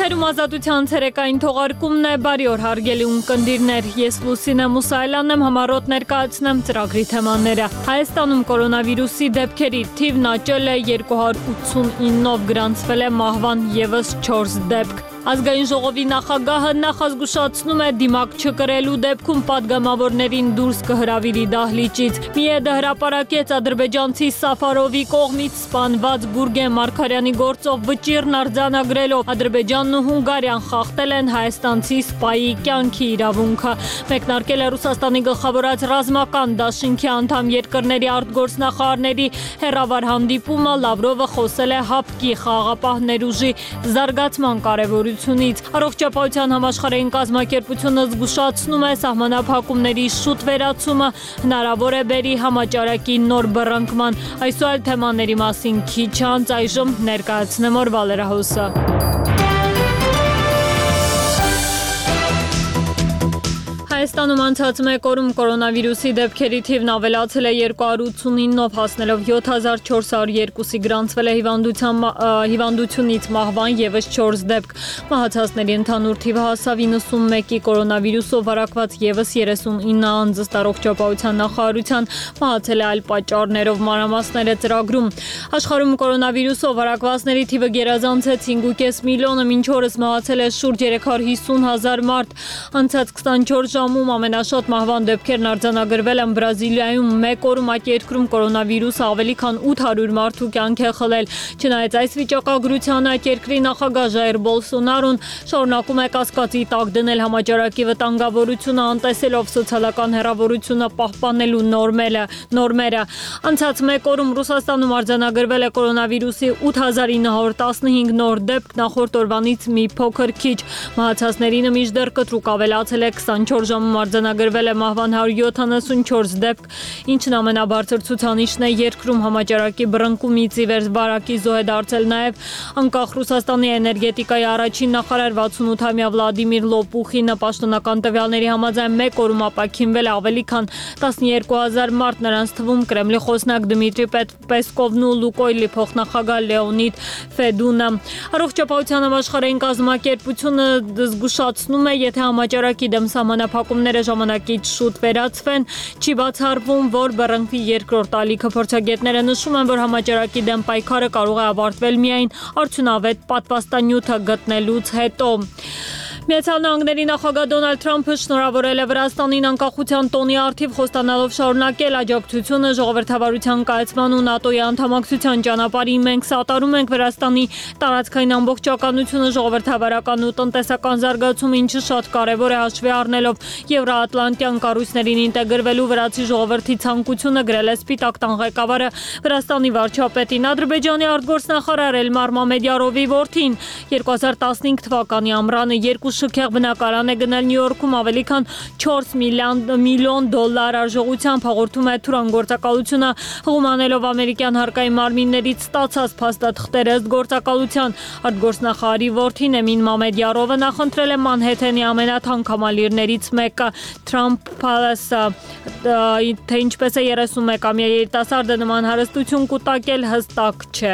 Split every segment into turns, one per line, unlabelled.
Եթերում ազատության ցերեկային թողարկումն է, բարի օր հարգելի ունկնդիրներ, ես Լուսինե Մուսայելյանն եմ, համառոտ ներկայացնեմ ծրագրի թեմաները։ Հայաստանում կորոնավիրուսի դեպքերի թիվն աճել է 289-ով, գրանցվել է մահվան ևս 4 դեպք։ Ազգային ժողովի նախագահը նախազգուշացնում է դիմակ չկրելու դեպքում պատգամավորներին դուրս կհրավիրի դահլիճից։ Միեդը հրապարակեց ադրբեջանցի Սաֆարովի կողմից սպանված Գուրգեն Մարգարյանի գործով վճիռն արձանագրելով Ադրբեջանն ու Հունգարիան խախտել են հայաստանցի սպայի կյանքի իրավունքը։ Մեկնարկել է Ռուսաստանի գլխավորած ռազմական դաշինքի անդամ երկրների արտգործնախարարների հեռավար հանդիպումը, Լավրովը խոսել է ՀԱՊԿ-ի խաղաղապահ ներուժի զարգացման կարևորությունից։ Առողջապահության համաշխարհային կազմակերպությունը զգուշացնում է սահմանափակումների շուտ վերացումը հնարավոր է բերի համաճարակի նոր բռնկման։ Այսօր թեմաների մասին քիչ անց այժմ ներկայացնեմ օրվա լրահոսը։ Հայաստանում անցած մեկ օրում կորոնավիրուսի դեպքերի թիվն ավելացել է 289-ով, հասնելով 7402-ի, գրանցվել է հիվանդությունից մահվան ևս 4 դեպք։ Մահացածների ընդհանուր թիվը հասավ 91-ի, կորոնավիրուսով վարակված ևս 39 անձ, ըստ առողջապահության նախարարության, մահացել է այլ պատճառներով, մանրամասները ծրագրում։ Աշխարհում կորոնավիրուսով վարակվածների թիվը գերազանցեց 5.5 միլիոնը, մինչ օրս մահացել է շուրջ 350,000 մարդ։ Անցած 24 ժամում ամենաշատ մահվան դեպքերն արձանագրվել են Բրազիլիայում, մեկ օրում այդ երկրում կորոնավիրուսը ավելի քան 800 մարդու կյանք է խլել։ Չնայած այս վիճակագրությանը, այդ երկրի նախագահ Ժայր Բոլսոնարոն շարունակում է կասկածի տակ դնել համաճարակի վտանգավորությունը, անտեսելով սոցիալական հեռավորությունը պահպանելու նորմերը։ Անցած մեկ օրում Ռուսաստանում արձանագրվել է կորոնավիրուսի 8915 նոր դեպք, նախորդ օրվանից մի փոքր քիչ։ Մահացածներին մինչդեռ կտրուկ ավելացել է 24 ժամում արձանագրվել է մահվան 174 դեպք, ինչն ամենաբարձր ցուցանիշն է երկրում։ Համաճարակի բռնկումից ի վեր բարակի զոհ է դարձել նաև անկախ Ռուսաստանի էներգետիկայի առաջին նախարար 68-ամյա Վլադիմիր Լոպուխինը։ Պաշտոնական տվյալների համաձայն մեկ օրում ապաքինվել է ավելի քան 12000 մարդ, նրանց թվում Կրեմլի խոսնակ Դմիտրի Պեսկովն ու Լուկոյլի փոխնախագահ Լեոնիդ Ֆեդունը։ Առողջապահության համաշխարհային կազմակերպությունը զգուշացնում է, եթե համաճարակի դեմ սահմանափակումները ժամանակից շուտ վերացվեն, չի բացառվում, որ բռնկվի երկրորդ ալիքը։ Փորձագետները նշում են, որ համաճարակի դեմ պայքարը կարող է ավարտվել միայն արդյունավետ պատվաստանյութը գտնելուց հետո։ Միացյալ Նահանգների նախագահ Դոնալդ Թրամփը շնորհավորել է Վրաստանին անկախության տոնի առթիվ, խոստանալով շարունակել աջակցությունը ժողովրդավարության կայացման ու ՆԱՏՕ-ի անդամակցության ճանապարհին։ Մենք սատարում ենք Վրաստանի տարածքային ամբողջականությունը, ժողովրդավարական ու տնտեսական զարգացումը, ինչը շատ կարևոր է հաշվի առնելով եվրոատլանտյան կառույցներին ինտեգրվելու վրացի ժողովրդի ցանկությունը, գրել է Սպիտակ տան ղեկավարը Վրաստանի վարչապետին։ Ադրբեջանի արտգործնախարար Էլմար Մամեդյարովի որդին 2015 թվականի ամռանը 2 շքեղ բնակարան է գնել Նյու Յորքում ավելի քան 4 միլիոն դոլար արժողությամբ, հաղորդում է Թուրան գործակալությունը, հղումանելով ամերիկյան հարկային մարմիններից ստացած փաստաթղթերը։ Ըստ գործակալության արտգործնախարարի որդին Էմին Մամեդյարովը նախընտրել է Մանհեթենի ամենաթանկամալիրներից մեկը Trump Palace-ը, թե ինչպես է 31-ամյա երիտասարդը նման հարստություն կուտակել, հստակ չէ։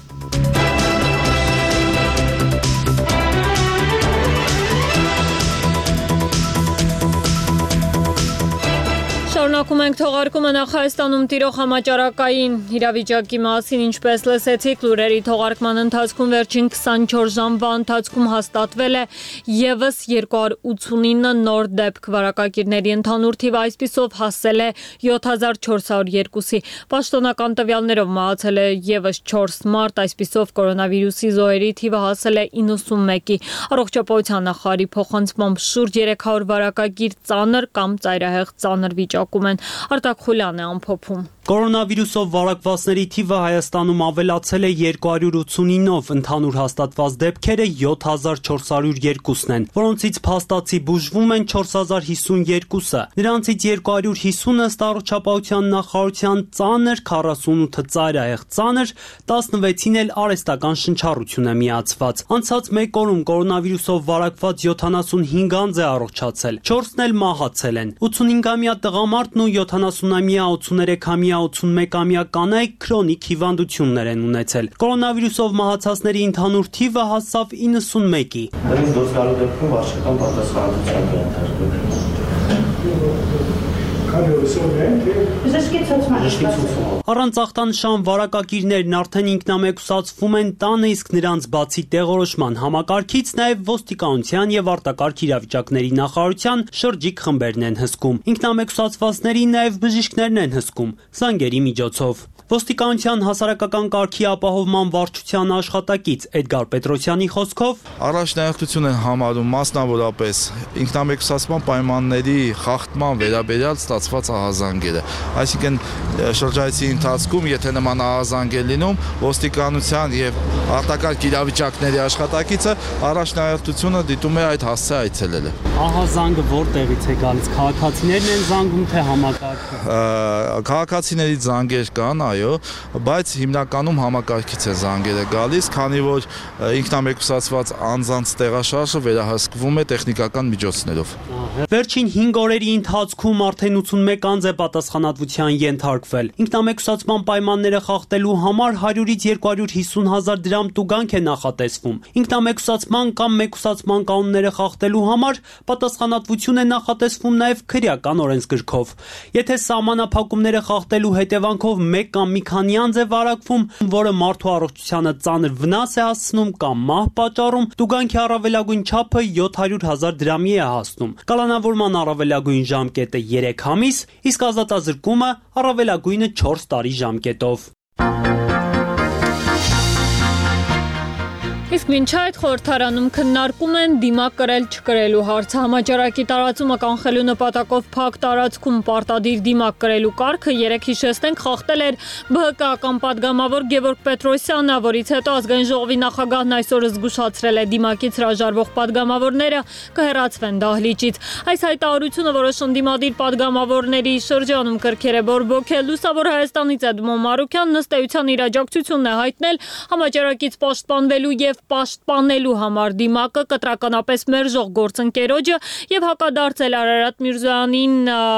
Շարունակում ենք թողարկումը նախ Հայաստանում տիրող համաճարակային իրավիճակի մասին, ինչպես լսեցիք, լուրերի թողարկման ընթացքում վերջին 24 ժամվա ընթացքում հաստատվել է ևս 289 նոր դեպք, վարակագիրների ընդհանուր թիվը այսպիսով հասել է 7402-ի, պաշտոնական տվյալներով մահացել է ևս 4 մարդ, այսպիսով կորոնավիրուսի զոհերի թիվը հասել է 91-ի, առողջապահության նախարարի փոխանցմամբ շուրջ 300 վարակագիր ծանր կամ ծայրահեղ ծանր վիճակում են։ Արտակ Խուլյանն է ամփոփում։
Կորոնավիրուսով վարակվածների թիվը Հայաստանում ավելացել է 289-ով, ընդհանուր հաստատված դեպքերը 7402-ն են, որոնցից փաստացի բուժվում են 4052-ը։ Նրանցից 250-ը ըստ առողջապահության նախարարության ծանր, 48-ը ծայրահեղ ծանր, 16-ին էլ արհեստական շնչառություն է միացված։ Անցած մեկ օրում կորոնավիրուսով վարակված 75 անձ է առողջացել, 4-ն էլ մահացել են։ 85-ամյա տղամարդն ու 70-ամյա 83-ամյա միա 81-ամյա կանայք քրոնիկ հիվանդություններ են ունեցել։ Կորոնավիրուսով մահացածների ընդհանուր թիվը հասավ 91-ի։
Դրանից դուրս գալու դեպքում վարչական պատասխանատվության կենթարկվում։
Առանց ախտանշան վարակագիրներն արդեն ինքնամեկուսացվում են տանը, իսկ նրանց բացի տեղորոշման համակարգից նաև ոստիկանության եւ արտակարգ իրավիճակների նախարարության շրջիկ խմբերն են հսկում։ Ինքնամեկուսացվածներին նաև բժիշկներն են հսկում զանգերի միջոցով։ Ոստիկանության հասարակական կարգի ապահովման վարչության աշխատակից Էդգար Պետրոսյանի խոսքով
առաջնահերթություն են համարում մասնավորապես ինքնամեկուսացման պայմանների խախտման վերաբերյալ ստացված ահազանգերը։ Այսինքն շրջայցի ընթացքում, եթե նման ահազանգ է լինում, ոստիկանության եւ արտակարգ իրավիճակների աշխատակիցը առաջնահերթությունը դիտում է այդ հասցե այցելելը։
Ահազանգը որտեղից է գալիս, քաղաքացիներն են զանգում թե համակարգը։
Քաղաքացիների զանգեր կան, այո, բայց հիմնականում համակարգից է զանգերը գալիս, քանի որ ինքնամեկուսացված անձանց տեղաշարժը վերահսկվում է տեխնիկական միջոցներով։
Վերջին 5 օրերի ընթացքում արդեն 81 անձ է պատասխանատվության ենթարկվել։ Ինքնամեկուսացման պայմանները խախտելու համար 100-ից 250 հազար դրամ տուգանք է նախատեսվում։ Ինքնամեկուսացման կամ մեկուսացման կանոնները խախտելու համար պատասխանատվություն է նախատեսվում նաև քրեական օրենսգրքով։ Եթե սահմանափակումները խախտելու հետևանքով մեկ կամ մի քանի անձ է վարակվում, որը մարդու առողջությանը ծանր վնաս է հասցնում կամ մահ պատճառում, տուգանքի առավելագույն չափը 700 հազար դրամի է հասնում։ Կալանավորման առավելագույն ժամկետը 3 ամիս, իսկ ազատազրկումը առավելագույնը 4 տարի ժամկետով։
Իսկ մինչ այդ խորհրդարանում քննարկում են դիմակ կրել չկրելու հարցը։ Համաճարակի տարածումը կանխելու նպատակով փակ տարածքում պարտադիր դիմակ կրելու կարգը երեք հիշեցնենք խախտել էր ԲՀԿ-ական падգամավոր Գևորգ Պետրոսյանը, որից հետո ազգային ժողովի նախագահն այսօր զգուշացրել է դիմակից հրաժարվող падգամավորները կհեռացվեն դահլիճից։ Այս հայտարարությունը, որը ընդդիմադիր падգամավորների շրջանում կրքեր է բորբոքել, Լուսավոր Հայաստանից Էդմոն Մարուկյանն ըստ էության իր աջակցությունն է հայտնել համաճարակից պաշտպանվելու եւ պաշտպանելու համար դիմակը կտրականապես մերժող գործընկերոջը եւ հակադարձել Արարատ Միրզոյանին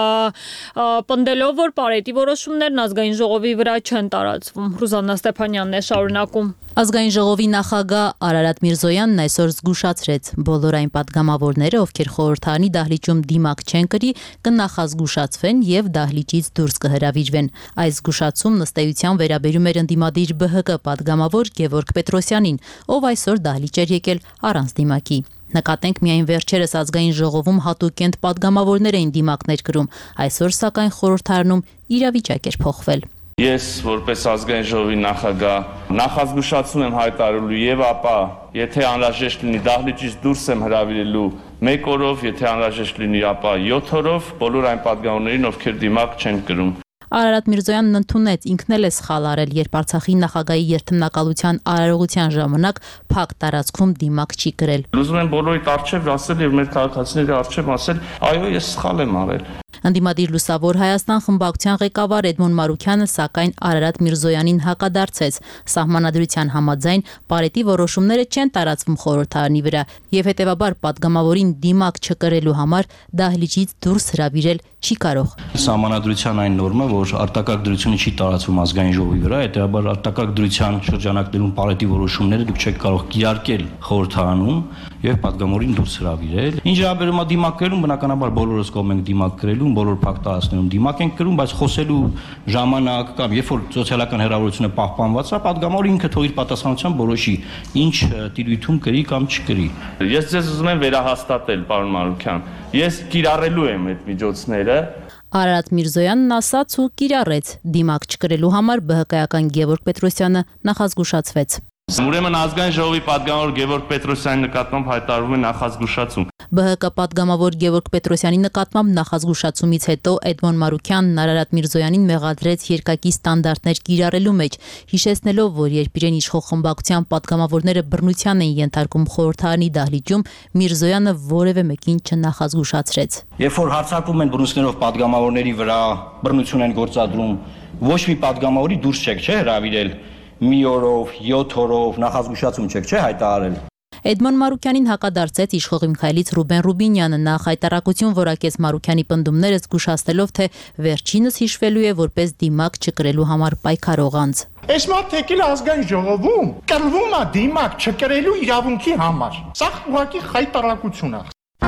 պնդելով, որ Պարետի որոշումներն ազգային ժողովի վրա չեն տարածվում։ Ռուզաննա Ստեփանյանն է շարունակում։
Ազգային ժողովի նախագահ Արարատ Միրզոյանն այսօր զգուշացրեց բոլոր այն падգամավորները, ովքեր խորհրդարանի դահլիճում դիմակ չեն կրի, կնախազգուշացվեն եւ դահլիճից դուրս կհրավիրվեն։ Այս զգուշացումն ըստ էության վերաբերում էր ընդդիմադիր ԲՀԿ падգամավոր Գևորգ Պետրոսյանին, ով այսօր դահլիճ էր եկել առանց դիմակի։ Նկատենք միայն վերջերս ազգային ժողովում հատուկենտ падգամավորներ էին դիմակներ կրում, այսօր սակայն խորհրդարանում իրավիճակ էր փոխվել։
Ես որպես ազգային ժողովի նախագահ նախազգուշացում եմ հայտարարելու եւ ապա եթե անհրաժեշտ լինի դահլիճից դուրս եմ հրավիրելու 1 օրով, եթե անհրաժեշտ լինի ապա 7 օրով բոլոր այն падգամավորներին, ովքեր դիմակ չեն կրում։
Արարատ Միրզոյանն ընդունեց, ինքն էլ է սխալ արել, երբ Արցախի նախագահի երթմնակալության արարողության ժամանակ փակ տարածքում դիմակ չի կրել։
Ուզում եմ բոլորիդ առջև ասել եւ մեր քաղաքացիների առջև ասել, այո, ես սխալ եմ արել։
Ընդդիմադիր Լուսավոր Հայաստան խմբակցության ղեկավար Էդմոն Մարուկյանը սակայն Արարատ Միրզոյանին հակադարձեց։ Սահմանադրության համաձայն Պարետի որոշումները չեն տարածվում խորհրդարանի վրա եւ հետեւաբար падգամավորին դիմակ չկրելու համար դահլիճից դուրս հրավիրել չի կարող։
Սահմանադրության այն նորմը, որ արտակարգ դրությունը չի տարածվում ազգային ժողովի վրա, հետեւաբար արտակարգ դրության շրջանակներում Պարետի որոշումները դուք չեք կարող կիրարկել խորհրդարանում եւ падգամավորին դուրս հրավիրել։ Ինչ վերաբերում է դիմակ կրելուն, բնականաբար բոլորս կողմ ենք դիմակ կրելուն, բոլոր փակ տարածքներում դիմակ ենք կրում, բայց խոսելու ժամանակ կամ երբ որ սոցիալական հեռավորությունը պահպանված է, падգամավորը ինքը թող իր պատասխանությամբ որոշի, ինչ տիրույթում կրի կամ չկրի։
Ես ձեզ ուզում եմ վերահաստատել, պարոն Մարուկյան, ես կիրառելու եմ այդ միջոցները։
Արարատ Միրզոյանն ասաց ու կիրառեց դիմակ չկրելու համար ԲՀԿ-ական Գևորգ Պետրոսյանը նախազգուշացվեց։
Ուրեմն ազգային ժողովի падգամավոր Գևորգ Պետրոսյանի նկատմամբ հայտարարվում է նախազգուշացում։
ԲՀԿ падգամավոր Գևորգ Պետրոսյանի նկատմամբ նախազգուշացումից հետո Էդմոն Մարուկյանն Արարատ Միրզոյանին մեղադրեց երկակի ստանդարտներ կիրառելու մեջ, հիշեցնելով, որ երբ իրեն իշխող խմբակցության падգամավորները բռնության են ենթարկում խորհրդարանի դահլիճում, Միրզոյանը որևէ մեկին չնախազգուշացրեց։
Երբ որ հարձակվում են բռնություններով падգամավորների վրա, բռնություն են գործադրում, ոչ մի падգամավորի դուրս չեք, չէ՞, հրավիրել մի օրով, 7 օրով նախազգուշացում չեք, չէ՞ հայտարարել։
Էդմոն Մարուկյանին հակադարձեց իշխող Միքայելից Ռուբեն Ռուբինյանը, նա հայտարարություն որակեց Մարուկյանի պնդումները զգուշացնելով, թե վերջինս հիշվելու է որպես դիմակ չկրելու համար պայքարող անձ։
Այս մարդ եկել ազգային ժողովում կռվում է դիմակ չկրելու իրավունքի համար։ Սա ուղղակի հայտարարություն է։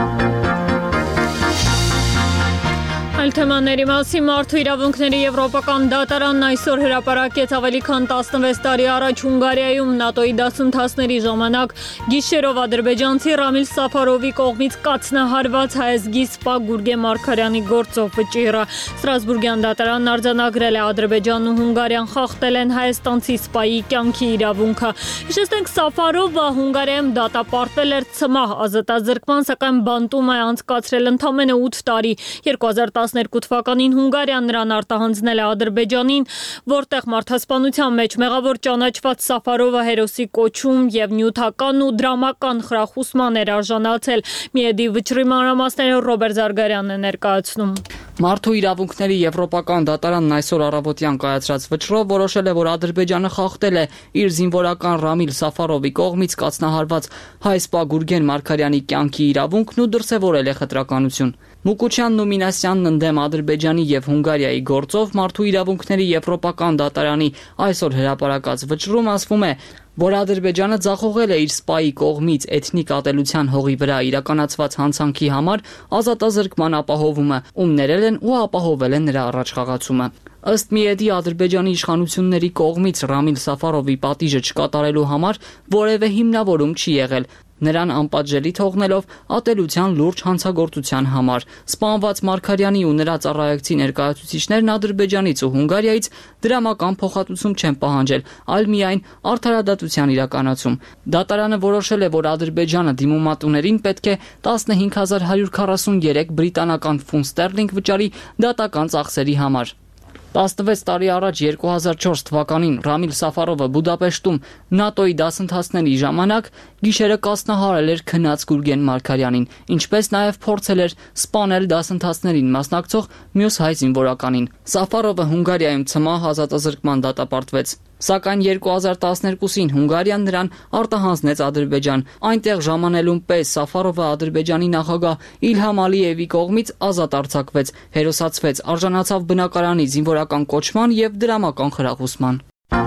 Այլ թեմաների մասին մարդու իրավունքների եվրոպական դատարանն այսօր հրապարակեց ավելի քան 16 տարի առաջ Հունգարիայում ՆԱՏՕ-ի դասընթացների ժամանակ գիշերով ադրբեջանցի Ռամիլ Սաֆարովի կողմից կաթնահարված հայազգի Սպա Գուրգե Մարգարյանի գործով վճիռը։ Ստրասբուրգյան դատարանն արձանագրել է Ադրբեջանն ու Հունգարիան խախտել են հայաստանցի Սպայի կյանքի իրավունքը։ Հիշեցնենք, Սաֆարովը Հունգարիայում դատապարտվել էր ցմահ ազատազրկման, սակայն բանտում է անցկացրել ընդամենը 8 տարի։ 2012 թվականին Հունգարիան նրան արտահանձնել է Ադրբեջանին, որտեղ մարդասպանության մեջ մեղավոր ճանաչված Սաֆարովը հերոսի կոչում եւ նյութական ու դրամական խրախուսման էր արժանացել։ Միեդի վճռի մանրամասները Ռոբերտ Զարգարյանն է ներկայացնում։
Մարդու իրավունքների եվրոպական դատարանն այսօր առավոտյան կայացրած վճռով որոշել է, որ Ադրբեջանը խախտել է իր զինվորական Ռամիլ Սաֆարովի կողմից կացնահարված հայ Սպա Գուրգեն Մարգարյանի կյանքի իրավունքն ու դրսևորել է խտրականություն։ Մուկուչյանն ու Մինասյանն ընդդեմ Ադրբեջանի եւ Հունգարիայի գործով մարդու իրավունքների եվրոպական դատարանի այսօր հրապարակած վճռում ասվում է, որ Ադրբեջանը ձախողել է իր Սպայի կողմից էթնիկ ատելության հողի վրա իրականացված հանցանքի համար ազատազրկման ապահովումը, ում ներել են ու ապահովել են նրա առաջխաղացումը։ Ըստ Միեդի Ադրբեջանի իշխանությունների կողմից Ռամիլ Սաֆարովի պատիժը չկատարելու համար որևէ հիմնավորում չի եղել, նրան անպատժելի թողնելով ատելության լուրջ հանցագործության համար։ Սպանված Մարգարյանի ու նրա ծառայողի ներկայացուցիչներն Ադրբեջանից ու Հունգարիայից դրամական փոխհատուցում չեն պահանջել, այլ միայն արդարադատության իրականացում։ Դատարանը որոշել է, որ Ադրբեջանը դիմումատուներին պետք է 15143 բրիտանական ֆունտ ստերլինգ վճարի դատական ծախսերի համար։ 16 տարի առաջ 2004 թվականին Ռամիլ Սաֆարովը Բուդապեշտում ՆԱՏՕ-ի դասընթացների ժամանակ գիշերը կասնահարել էր քնած Գուրգեն Մարգարյանին, ինչպես նաև փորձել էր սպանել դասընթացներին մասնակցող մյուս հայ զինվորականին։ Սաֆարովը Հունգարիայում ցմահ ազատազրկման դատապարտվեց, սակայն 2012-ին Հունգարիան նրան արտահանձնեց Ադրբեջան։ Այնտեղ ժամանելուն պես Սաֆարովը Ադրբեջանի նախագահ Իլհամ Ալիևի կողմից ազատ արձակվեց, հերոսացվեց, արժանացավ բնակարանի զինվորական կոչման եւ դրամական խրախուսման։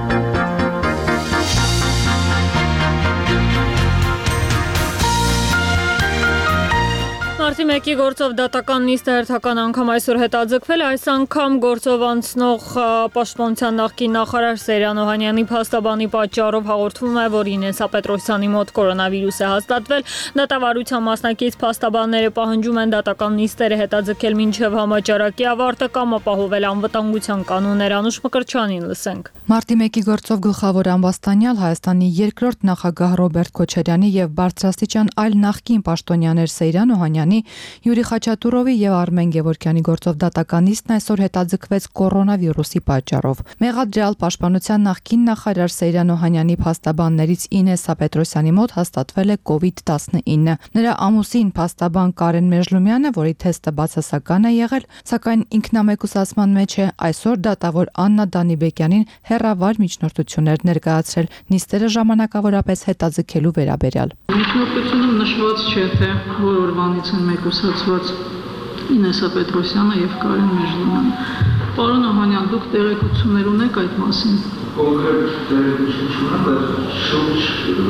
Մարտի 1-ի գործով դատական նիստը հերթական անգամ այսօր հետաձգվել է, այս անգամ գործով անցնող պաշտպանության նախկին նախարար Սեյրան Օհանյանի փաստաբանի պատճառով հաղորդվում է, որ Ինեսա Պետրոսյանի մոտ կորոնավիրուս է հաստատվել։ Դատավարության մասնակից փաստաբանները պահանջում են դատական նիստերը հետաձգել մինչև համաճարակի ավարտը կամ ապահովել անվտանգության կանոններ։ Անուշ Մկրտչյանին լսենք։
Մարտի 1-ի գործով գլխավոր ամբաստանյալ Հայաստանի երկրորդ նախագահ Ռոբերտ Քոչարյանի եւ բարձրաստիճան այլ նախկին պաշտոնյաներ Սեյրան Օհանյանի, Յուրի Խաչատուրովի եւ Արմեն Գևորգյանի գործով դատական նիստն այսօր հետաձգվեց կորոնավիրուսի պատճառով։ Մեղադրյալ պաշտպանության նախկին նախարար Սեյրան Օհանյանի փաստաբաններից Ինեսա Պետրոսյանի մոտ հաստատվել է COVID-19։ Նրա ամուսին փաստաբան Կարեն Մեժլումյանը, որի թեստը բացասական է եղել, սակայն ինքնամեկուսացման մեջ է, այսօր դատավոր Աննա Դանիբեկյանին հերավար միջնորդություններ ներկայացրել նիստերը ժամանակավորապես հետաձգելու վերաբերյալ։
Միջնորդությունում նշված չէ, թե որ օրվանից են մեկուսացված Ինեսա Պետրոսյանը եւ Կարեն Մեժլումյանը։ Պարոն Օհանյան, դուք տեղեկություններ ունեք այդ մասին։ Կոնկրետ տեղեկություններ, բայց շուրջ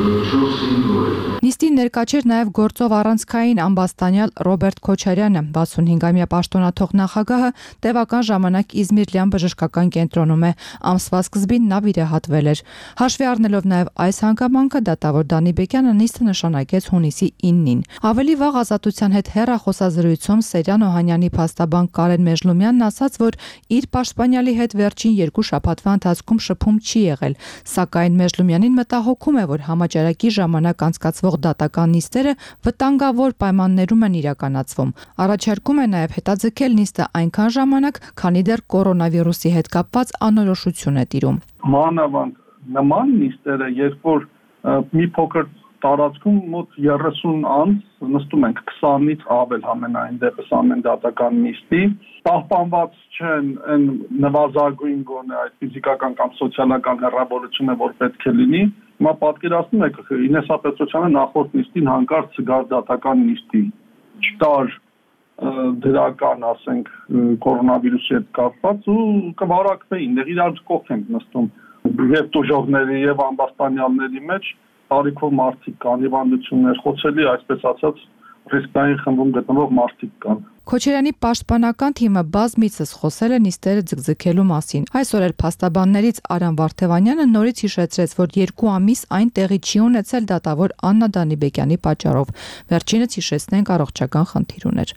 4-5 օր։
Նիստին ներկա չէր նաև գործով առանցքային ամբաստանյալ Ռոբերտ Քոչարյանը, 65-ամյա պաշտոնաթող նախագահը տևական ժամանակ Իզմիրլյան բժշկական կենտրոնում է, ամսվա սկզբին նա վիրահատվել էր։ Հաշվի առնելով նաև այս հանգամանքը, դատավոր Դանիբեկյանը նիստը նշանակեց հունիսի 9-ին։ Ավելի վաղ Ազատության հետ հեռախոսազրույցում Սեյրան Օհանյանի փաստաբան Կարեն Մեժլումյանն ասաց, որ իր պաշտպանյալի հետ վերջին 2 շաբաթվա ընթացքում շփում չի եղել, սակայն Մեժլումյանին մտահոգում է, որ համաճարակի ժամանակ անցկացվող դատական նիստերը վտանգավոր պայմաններում են իրականացվում։ Առաջարկում է նաև հետաձգել նիստը այնքան ժամանակ, քանի դեռ կորոնավիրուսի հետ կապված անորոշություն է տիրում։
Մանավանդ նման նիստերը, երբ որ մի փոքր տարածքում մոտ 30 անց նստում ենք 20-ից ավել համենայն դեպս ամեն դատական նիստի, պահպանված չեն այն նվազագույն գոնե այդ ֆիզիկական կամ սոցիալական հեռավորությունը, որ պետք է լինի, Հիմա պատկերացնում եք Ինեսա Պետրոսյանը նախորդ նիստին հանկարծ գար դատական նիստի չտար դրական, ասենք, կորոնավիրուսի հետ կապված ու կվարակվեին, դեռ իրար կողք ենք նստում եւ տուժողների եւ ամբաստանյալների մեջ տարիքով մարդիկ կան, հիվանդություններ, խոցելի, այսպես ասած, ռիսկային խմբում գտնվող մարդիկ կան։
Քոչարյանի պաշտպանական թիմը բազմիցս խոսել է նիստերը ձգձգելու մասին։ Այսօր էլ փաստաբաններից Արամ Վարդևանյանը նորից հիշեցրեց, որ 2 ամիս այն տեղի չի ունեցել դատավոր Աննա Դանիբեկյանի պատճառով։ Վերջինս հիշեցնենք առողջական խնդիր ուներ։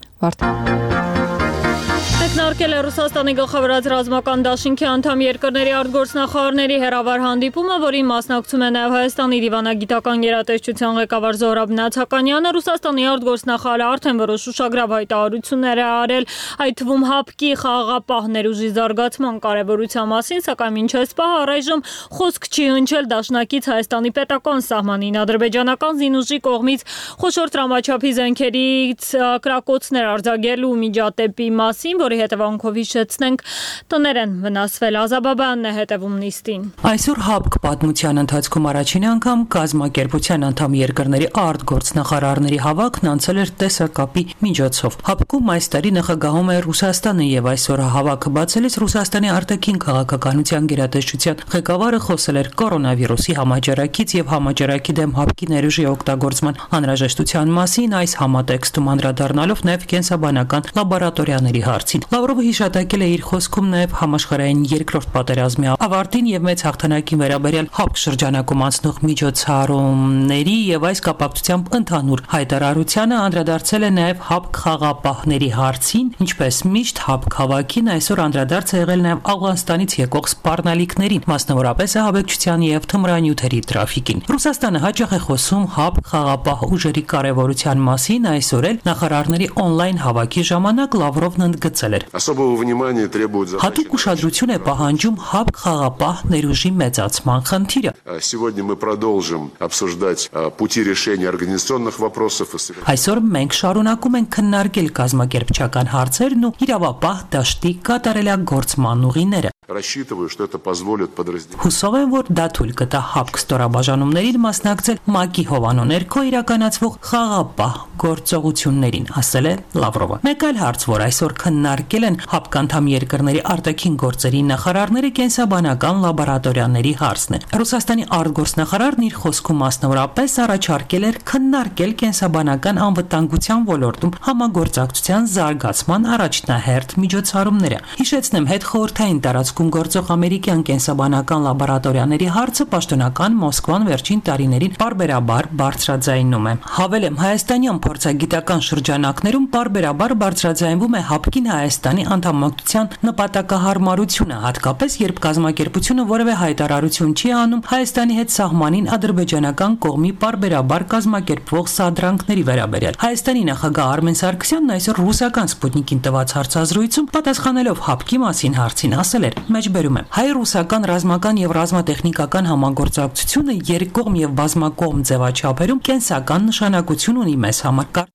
Մեկնարկել է Ռուսաստանի գլխավորած ռազմական դաշինքի անդամ երկրների արտգործնախարարների հերավար հանդիպումը, որին մասնակցում է նաև Հայաստանի դիվանագիտական գերատեսչության ղեկավար Զոհրաբ Նացականյանը։ Ռուսաստանի արտգործնախարարը արդեն որոշ ուշագրավ հայտարարություններ է արել, այդ թվում ՀԱՊԿ-ի խաղաղապահ ներուժի զարգացման կարևորության մասին, սակայն մինչ այս պահը առայժմ խոսք չի հնչել դաշնակից Հայաստանի պետական սահմանին ադրբեջանական զինուժի կողմից խոշոր տրամաչափի զենքերից կրակոցներ արձակելու միջադեպի մասին, որի հետևանքով հիշեցնենք տներ են վնասվել։ Ազաբաբյանն է հետևում նիստին։
Այսօր ՀԱՊԿ պատմության ընթացքում առաջին անգամ կազմակերպության անդամ երկրների արտգործնախարարների հավաքն անցել էր տեսակապի միջոցով։ ՀԱՊԿ-ում այս տարի նախագահում է Ռուսաստանը եւ այսօր հավաքը բացելիս Ռուսաստանի արտաքին քաղաքականության գերատեսչության ղեկավարը խոսել էր կորոնավիրուսի համաճարակից եւ համաճարակի դեմ ՀԱՊԿ-ի ներուժի օգտագործման անհրաժեշտության մասին, այս համատեքստում անդրադառնալով նաեւ կենսաբանական լաբորատորիաների հարցին։ Լավրովը հիշատակել է իր խոսքում նաև համաշխարհային երկրորդ պատերազմի ավարտին եւ մեծ հաղթանակին վերաբերյալ ՀԱՊԿ շրջանակում անցնող միջոցառումների եւ այս կապակցությամբ ընդհանուր հայտարարությանը անդրադարձել է նաև ՀԱՊԿ խաղապահների հարցին, ինչպես միշտ ՀԱՊԿ հավաքին այսօր անդրադարձ է եղել նաև Աֆղանստանից եկող սպառնալիքներին, մասնավորապես ահաբեկչության եւ թմրանյութերի տրաֆիկին։ Ռուսաստանը հաճախ է խոսում ՀԱՊԿ խաղապահ ուժերի կարևորության մասին, այսօր էլ նախարարների on-line հավաքի ժամանակ Լավրովն ընդգծել էր. Հատուկ ուշադրություն է պահանջում ՀԱՊԿ խաղապահ ներուժի մեծացման խնդիրը։ Այսօր մենք շարունակում ենք քննարկել կազմակերպչական հարցերն ու իրավապահ դաշտի կատարելագործման ուղիները։ Հուսով եմ, որ դա թույլ կտա ՀԱՊԿ ստորաբաժանումներին մասնակցել ՄԱԿ-ի հովանու ներքո իրականացվող խաղապահ գործողություններին, ասել է Լավրովը։ Մեկ այլ հարց, որ այսօր քննարկել են ՀԱՊԿ անդամ երկրների արտաքին գործերի նախարարները, կենսաբանական լաբորատորիաների հարցն է։ Ռուսաստանի արտգործնախարարն իր խոսքում մասնավորապես առաջարկել էր քննարկել կենսաբանական անվտանգության ոլորտում համագործակցության զարգացման առաջնահերթ միջոցառումները։ Հիշեցնեմ, հետխորհրդային տարածքում գործող ամերիկյան կենսաբանական լաբորատորիաների հարցը պաշտոնական Մոսկվան վերջին տարիներին պարբերաբար բարձրաձայնում է։ Հավելեմ, հայաստանյան փորձագիտական շրջանակներում պարբերաբար բարձրաձայնվում է ՀԱՊԿ-ին Հայաստանի անդամակցության նպատակահարմարությունը, հատկապես երբ կազմակերպությունը որևէ հայտարարություն չի անում Հայաստանի հետ սահմանին ադրբեջանական կողմի պարբերաբար կազմակերպվող սադրանքների վերաբերյալ։ Հայաստանի նախագահ Արմեն Սարգսյանն այսօր ռուսական Սպուտնիկին տված հարցազրույցում պատասխանելով ՀԱՊԿ-ի մասին հարցին ասել էր. մեջբերում եմ, հայ-ռուսական ռազմական եւ ռազմատեխնիկական համագործակցությունը երկկողմ եւ բազմակողմ ձևաչափերում կենսական նշանակություն ունի մեզ համար։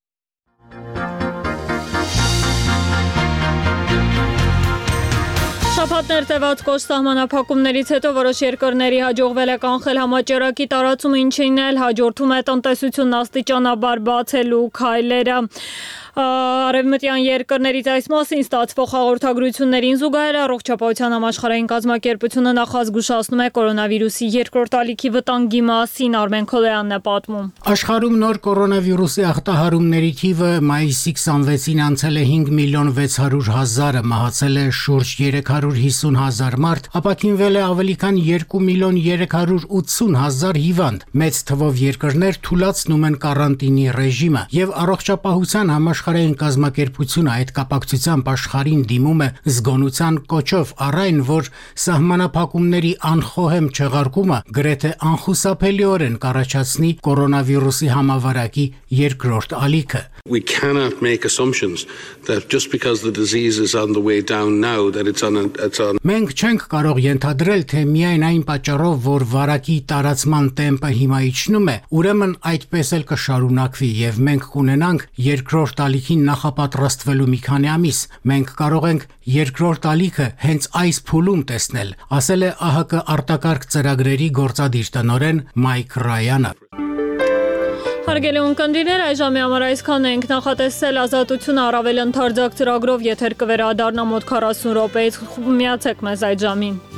Շաբաթներ տևած կոշտ սահմանափակումներից հետո որոշ երկրների հաջողվել է կանխել համաճարակի տարածումը, ինչին էլ հաջորդում է տնտեսությունն աստիճանաբար բացելու քայլերը։ Արևմտյան երկրներից այս մասին ստացվող հաղորդագրություններին զուգահեռ առողջապահության համաշխարհային կազմակերպությունը նախազգուշացնում է կորոնավիրուսի երկրորդ ալիքի վտանգի մասին։ Արմեն Քոլոյանն է պատմում։
Աշխարհում նոր կորոնավիրուսի ախտահարումների թիվը մայիսի 26-ին անցել է 5.600.000-ը, մահացել է շուրջ 350,000 մարդ, ապաքինվել է ավելի քան 2.380,000 հիվանդ։ Մեծ թվով երկրներ թուլացնում են կարանտինի ռեժիմը եւ առողջապահության Աշխարհային կազմակերպությունը այդ կապակցությամբ աշխարհին դիմում է զգոնության կոչով առ այն, որ սահմանափակումների անխոհեմ չեղարկումը գրեթե անխուսափելիորեն կառաջացնի կորոնավիրուսի համավարակի երկրորդ ալիքը։
We cannot make assumptions that just because the disease is on the way down now that it's
Մենք չենք կարող ենթադրել, թե միայն այն պատճառով, որ վարակի տարածման տեմպը հիմա իջնում է, ուրեմն այդպես էլ կշարունակվի եւ մենք կունենանք երկրորդ ալիքին նախապատրաստվելու մի քանի ամիս։ Մենք կարող ենք երկրորդ ալիքը հենց այս փուլում տեսնել, ասել է ԱՀԿ արտակարգ ծրագրերի գործադիր տնօրեն Մայք Ռայանը։
Հարգելի ունկնդիրներ, այժմի համար այսքանն ենք նախատեսել Ազատություն առավել ընդարձակ ծրագրով եթեր կվերադառնա մոտ 40 րոպեից, միացեք մեզ այդ ժամին։